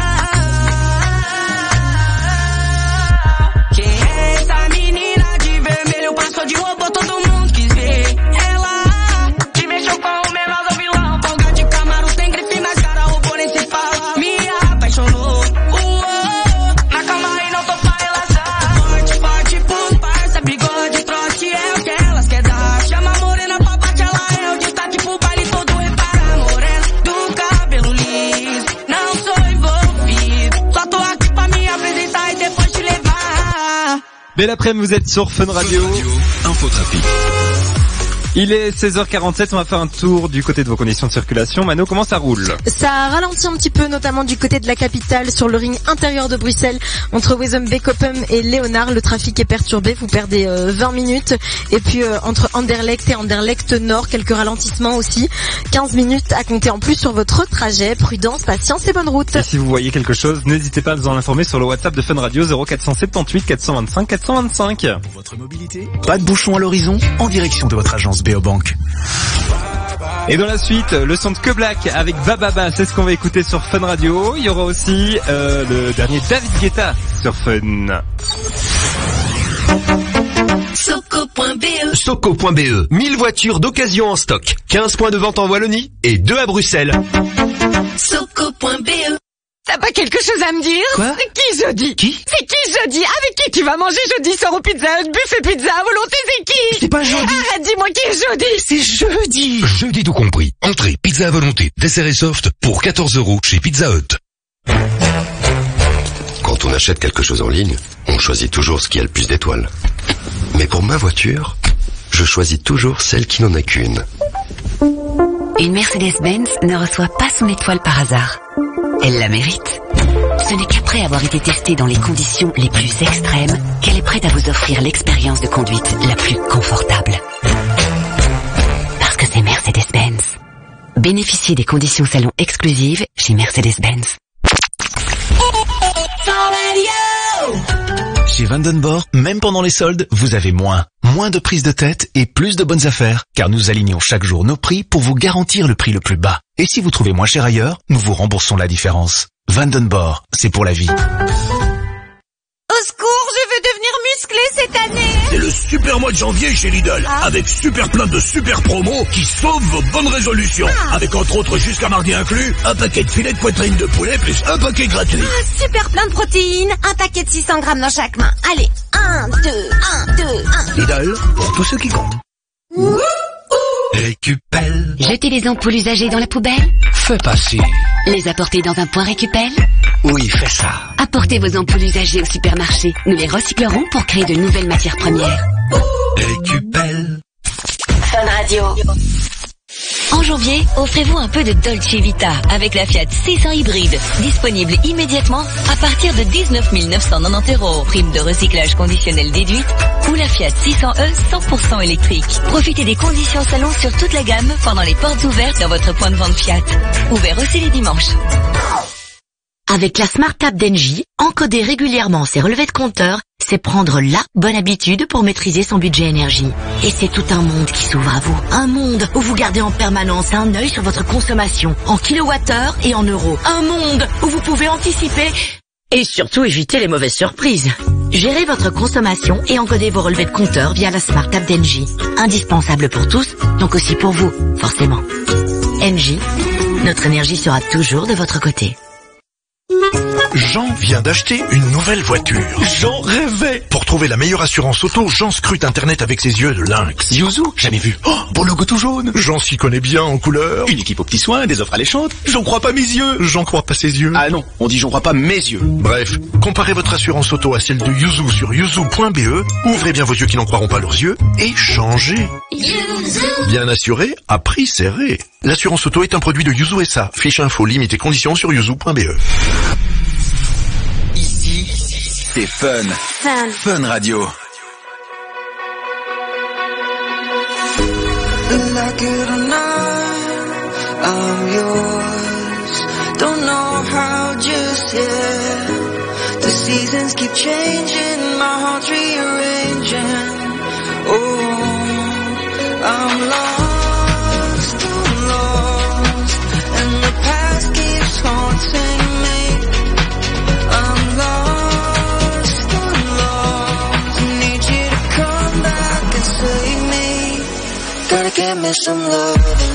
Quem é essa menina de vermelho passou de robô, todo mundo quis ver. Ela que mexeu com o menor do vilão. Folga de Camaro tem grife, mas cara robô nem se fala. Me apaixonou. Mas calma aí, não tô pra relação. Forte pros parça, bigode, trote é o que elas quer dar. Chama a morena pra bate, ela é o destaque pro baile todo. Repara, morena do cabelo liso. Não sou envolvido, só tô aqui pra me apresentar e depois te levar. Belle après-midi, vous êtes sur Fun Radio. Infotrafic. Il est 16h47, on va faire un tour du côté de vos conditions de circulation. Mano, comment ça roule? Ça ralentit un petit peu, notamment du côté de la capitale, sur le ring intérieur de Bruxelles, entre Wezenbeek-Oppum et Léonard. Le trafic est perturbé, vous perdez 20 minutes. Et puis entre Anderlecht et Anderlecht Nord, quelques ralentissements aussi. 15 minutes à compter en plus sur votre trajet. Prudence, patience et bonne route. Et si vous voyez quelque chose, n'hésitez pas à nous en informer sur le WhatsApp de Fun Radio 0478 425 425. Pour votre mobilité, pas de bouchon à l'horizon, en direction de votre agence Beobank. Et dans la suite, le son de Que Black avec Bababa, c'est ce qu'on va écouter sur Fun Radio. Il y aura aussi le dernier David Guetta sur Fun. Soco.be. Soco.be. 1000 voitures d'occasion en stock. 15 points de vente en Wallonie et 2 à Bruxelles. Soco.be. T'as pas quelque chose à me dire? Quoi? C'est qui jeudi? Qui? C'est qui jeudi? Avec qui tu vas manger jeudi? Sors au Pizza Hut, buffet pizza à volonté, c'est qui? C'est pas jeudi. Arrête, dis-moi qui est jeudi? C'est jeudi. Jeudi tout compris. Entrée, pizza à volonté, dessert et soft pour 14 € chez Pizza Hut. Quand on achète quelque chose en ligne, on choisit toujours ce qui a le plus d'étoiles. Mais pour ma voiture, je choisis toujours celle qui n'en a qu'une. Une Mercedes-Benz ne reçoit pas son étoile par hasard. Elle la mérite. Ce n'est qu'après avoir été testée dans les conditions les plus extrêmes qu'elle est prête à vous offrir l'expérience de conduite la plus confortable. Parce que c'est Mercedes-Benz. Bénéficiez des conditions salon exclusives chez Mercedes-Benz. Chez Vandenborg, même pendant les soldes, vous avez moins de prise de tête et plus de bonnes affaires, car nous alignons chaque jour nos prix pour vous garantir le prix le plus bas. Et si vous trouvez moins cher ailleurs, nous vous remboursons la différence. Vandenborg, c'est pour la vie. Au secours, je veux devenir musclé cette année. C'est le super mois de janvier chez Lidl, avec super plein de super promos qui sauvent vos bonnes résolutions. Avec entre autres jusqu'à mardi inclus, un paquet de filets de poitrine de poulet plus un paquet gratuit. Super plein de protéines, un paquet de 600 grammes dans chaque main. Allez, 1, 2, 1, 2, 1. Lidl, pour tous ceux qui comptent. Récupelle. Jeter les ampoules usagées dans la poubelle? Fais passer. Les apporter dans un point récupel? Oui, fais ça. Apportez vos ampoules usagées au supermarché. Nous les recyclerons pour créer de nouvelles matières premières. Récupelle. Radio. En janvier, offrez-vous un peu de Dolce Vita avec la Fiat 600 hybride, disponible immédiatement à partir de 19 990 €, prime de recyclage conditionnel déduite, ou la Fiat 600e 100% électrique. Profitez des conditions salon sur toute la gamme pendant les portes ouvertes dans votre point de vente Fiat. Ouvert aussi les dimanches. Avec la Smart App d'Engie, encoder régulièrement ses relevés de compteur, c'est prendre la bonne habitude pour maîtriser son budget énergie. Et c'est tout un monde qui s'ouvre à vous. Un monde où vous gardez en permanence un œil sur votre consommation, en kilowattheure et en euros. Un monde où vous pouvez anticiper et surtout éviter les mauvaises surprises. Gérez votre consommation et encodez vos relevés de compteur via la Smart App d'Engie. Indispensable pour tous, donc aussi pour vous, forcément. Engie, notre énergie sera toujours de votre côté. Jean vient d'acheter une nouvelle voiture. Jean rêvait. Pour trouver la meilleure assurance auto, Jean scrute Internet avec ses yeux de lynx. Yuzu, jamais vu. Oh, beau logo tout jaune. Jean s'y connaît bien en couleur. Une équipe aux petits soins, des offres alléchantes. J'en crois pas mes yeux. J'en crois pas ses yeux. Ah non, on dit j'en crois pas mes yeux. Bref, comparez votre assurance auto à celle de Yuzu sur yuzu.be. Ouvrez bien vos yeux qui n'en croiront pas leurs yeux et changez. Yuzu. Bien assuré, à prix serré. L'assurance auto est un produit de Yuzu SA. Fiche info, limite et conditions sur yuzu.be. Ici, c'est Fun. Fun Radio. Like it or not, I'm yours. Don't know how just yet. The seasons keep changing, my heart's rearranging. Oh, I'm lost, and the past keeps haunting me. I'm lost, need you to come back and save me. Gotta give me some love.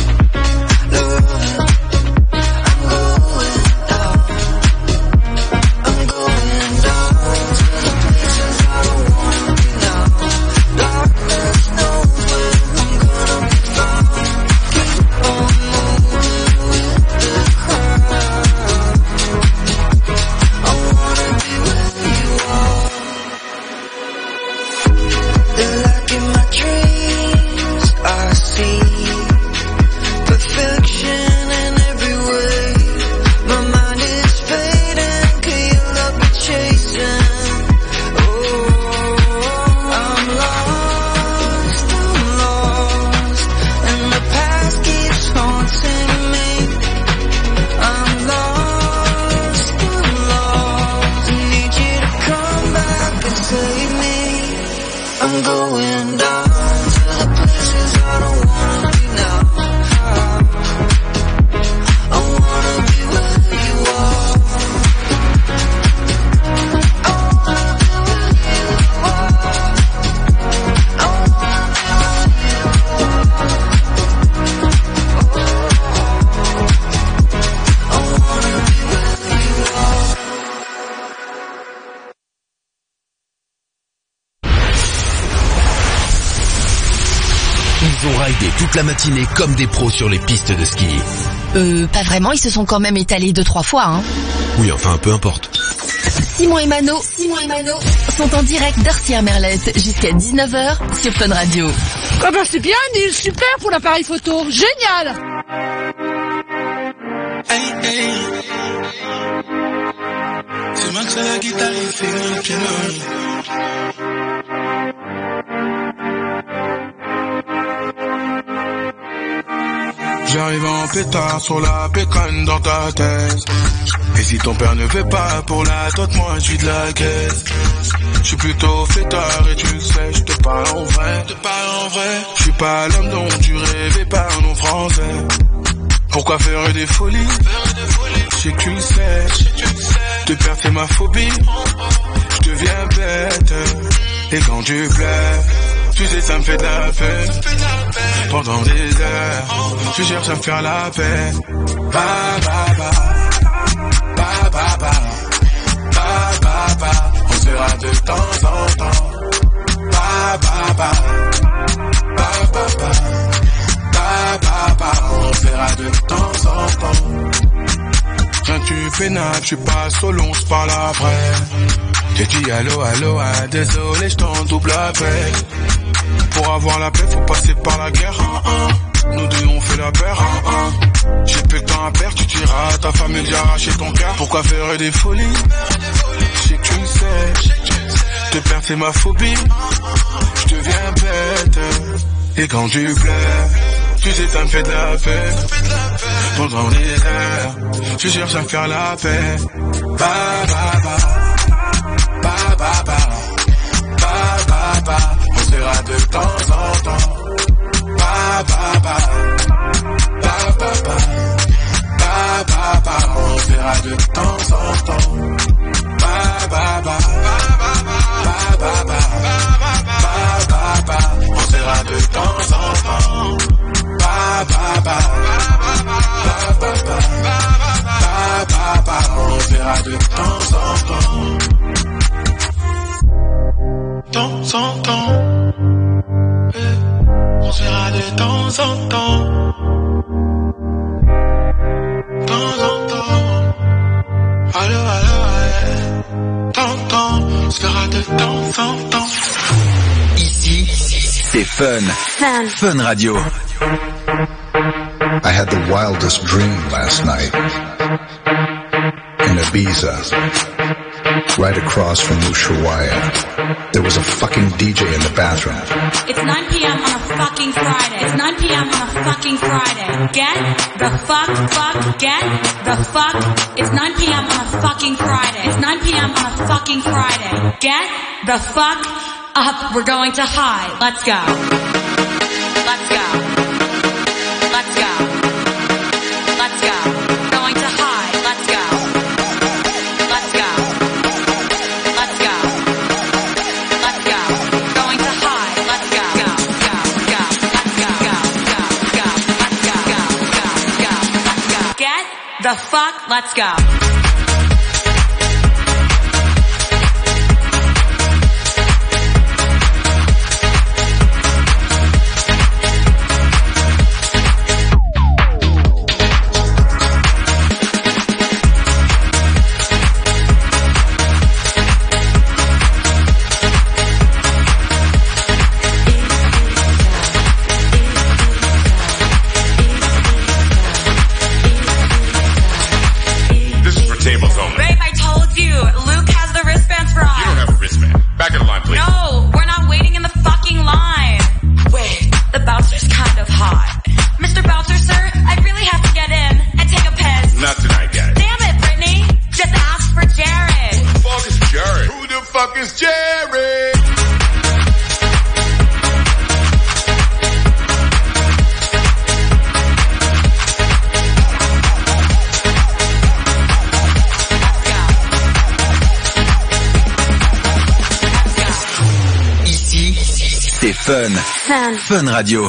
Toute la matinée comme des pros sur les pistes de ski. Pas vraiment, ils se sont quand même étalés 2-3 fois, hein. Oui, enfin, peu importe. Simon et Mano sont en direct d'Orsières-Merlette jusqu'à 19h sur Fun Radio. Ah bah c'est bien, Neil, super pour l'appareil photo, génial. Hey, hey. C'est Max à la guitare, il fait le piano. J'arrive en pétard sur la pécane dans ta tête. Et si ton père ne fait pas pour la dot, moi je suis de la caisse. Je suis plutôt fêtard et tu le sais, je te parle en vrai. Je suis pas l'homme dont tu rêvais par nos français. Pourquoi faire des folies? Je sais que tu le sais. Te perdre c'est ma phobie. Je deviens bête. Et quand tu pleures, tu sais ça me fait de la peine. Pendant des heures, tu cherches à me faire la paix. Ba ba ba, ba ba ba, ba ba ba. On sera de temps en temps. Ba ba ba, ba ba ba, ba ba ba. On sera de temps en temps. Quand tu pénables, je suis pas solo, on se parle après. J'ai dit allô, allô, ah, désolé, je t'en double appel. Pour Pour avoir la paix, faut passer par la guerre. Nous deux on fait la paire. J'ai peu de temps à perdre, tu diras à ta famille d'y arracher ton cœur. Pourquoi faire des folies? Je sais que tu le sais. Te perdre c'est ma phobie. Je deviens bête. Et quand tu pleures, tu sais ça me fait de la peine. Pendant les heures, je cherche à faire la paix. Ba ba ba, ba ba ba, ba ba ba. On sera de temps en temps. Ba ba ba, ba ba ba, ba ba ba. On sera de temps en temps. Ba ba ba, ba ba ba, ba ba ba. On sera de temps en temps. Ba ba ba, ba ba ba, ba ba. On sera de temps en temps. Temps en temps. On sera de temps en temps. Temps en temps. Allô, allô, allô. Temps, on sera de temps en temps. Ici, c'est Fun. Fun Radio. I had the wildest dream last night. In Ibiza. Right across from Ushuaia. There was a fucking DJ in the bathroom. It's 9 p.m. on a fucking Friday. It's 9 p.m. on a fucking Friday. Get the fuck, get the fuck. It's 9 p.m. on a fucking Friday. It's 9 p.m. on a fucking Friday. Get the fuck up. We're going to high. Let's go. Let's go. Let's go. Let's go. Going to high. Let's go. Let's go. Let's go. Let's go. Going to high. Let's go. Go. Go. Go. Let's go. Go. Go. Go. Let's go. Go. Go. Go. Let's go. Get the fuck. Let's go. Fun Radio.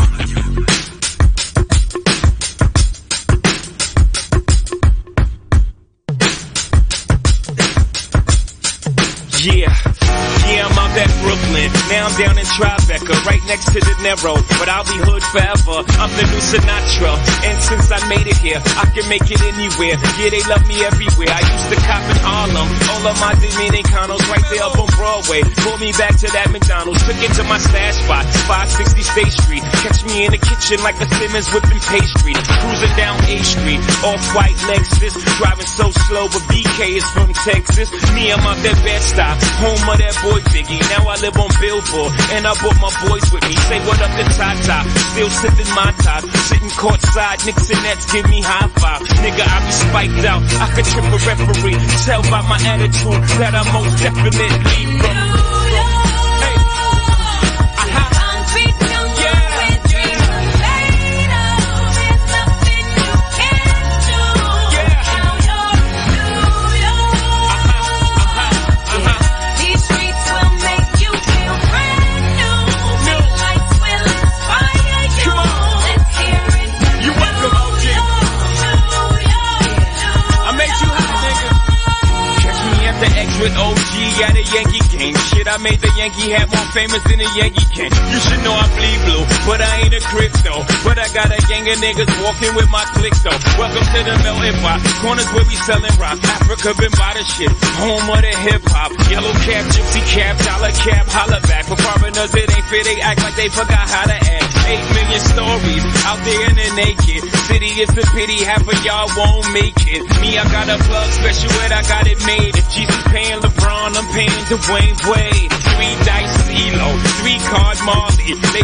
Yeah, I'm out at Brooklyn. Now I'm down in Tribeca, right next to De Niro. But I'll be hood forever. I'm the new Sinatra. And since I made it here, I can make it anywhere. Yeah, they love me everywhere. I used to cop in Harlem. All of my Dominicanos right there up on Broadway. Pulled me back to that McDonald's. Took it to my stash spot, 560 State Street. Catch me in the kitchen like a Simmons whipping pastry. Cruising down A Street, off-white Lexus. Driving so slow, but BK is from Texas. Me, I'm out that Bed-Stuy, home of that boy Biggie. Now I live on Billboard, and I brought my boys with me. Say what up to Tata, still sipping my top. Sitting courtside, Knicks and Nets give me high five. Nigga, I be spiked out, I could trip a referee. Tell by my attitude that I most definitely from. With OG at a Yankee game. Shit, I I made the Yankee hat more famous than a Yankee can. You should know I bleed blue, but I ain't a crypto. But I got a gang of niggas walking with my click though. Welcome to the melting pot, corners where we selling rock. Africa been by the shit, home of the hip hop. Yellow cap, gypsy cap, dollar cap, holla back. For foreigners it ain't fair, they act like they forgot how to act. 8 million stories out there in the naked city. It's a pity half of y'all won't make it. Me, I got a plug special ed, I got it made. If Jesus paying LeBron, I'm paying Dwayne Wade. 3 dice CeeLo, 3 card Marley. They